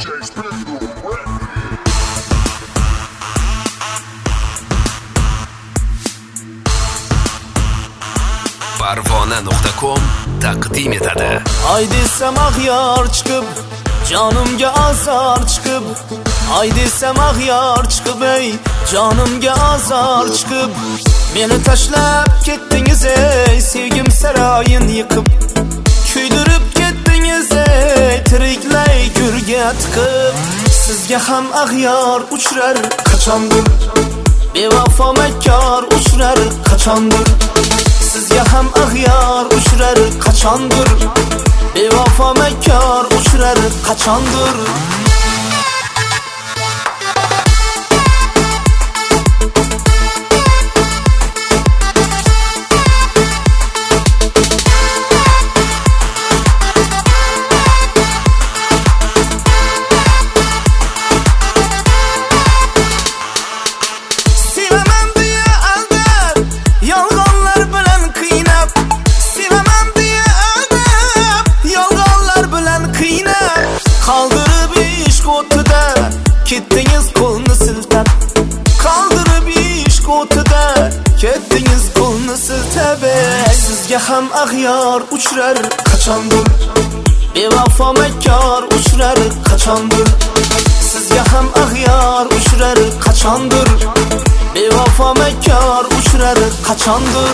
Parvona.com taqdim etadi. Ay desam ag'yor chiqib, jonimga azor chiqib. Ay desam ag'yor chiqib, ey jonimga azor chiqib. Meni tashlab ketdingiz ey sevgim saroyin yiqib. Kuydirib ketdingiz ey tiriklay gurga tiqib. Sizga ham ag'yor uchrar qachondir, bevafo makkor uchrar qachondir. Sizga ham ag'yor uchrar qachondir, bevafo makkor uchrar qachondir. Ketdingiz qo'lni siltab, qoldirib ishq o'tida. Ketdingiz qo'lni siltab, sizga ham ag'yor uchrar qachondir, bevafo makkor uchrar qachondir. Sizga ham ag'yor uchrar qachondir, bevafo makkor uchrar qachondir.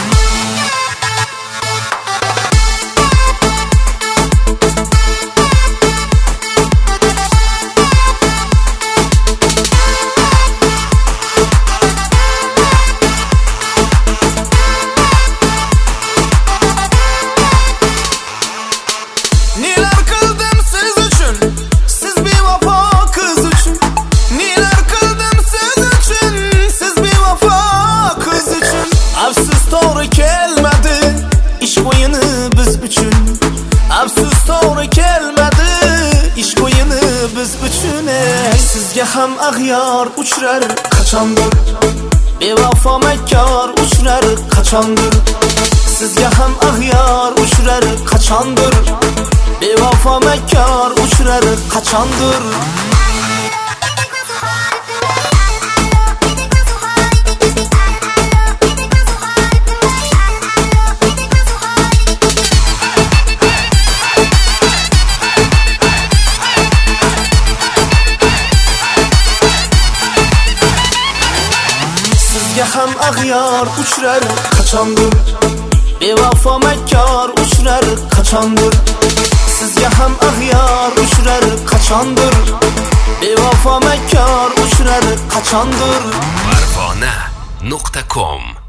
Afsus to'g'ri kelmadi ish qo'yini biz uchun. Sizga ham ag'yor uchrar qachondir, bevafo makkor uchrar qachondir. Sizga ham ag'yor uchrar qachondir, bevafo makkor uchrar qachondir. Sizga ham ag'yor uchrar qachondir, bevafo makkor uchrar qachondir. Sizga ham ag'yor uchrar qachondir, bevafo makkor uchrar qachondir. Parvona.com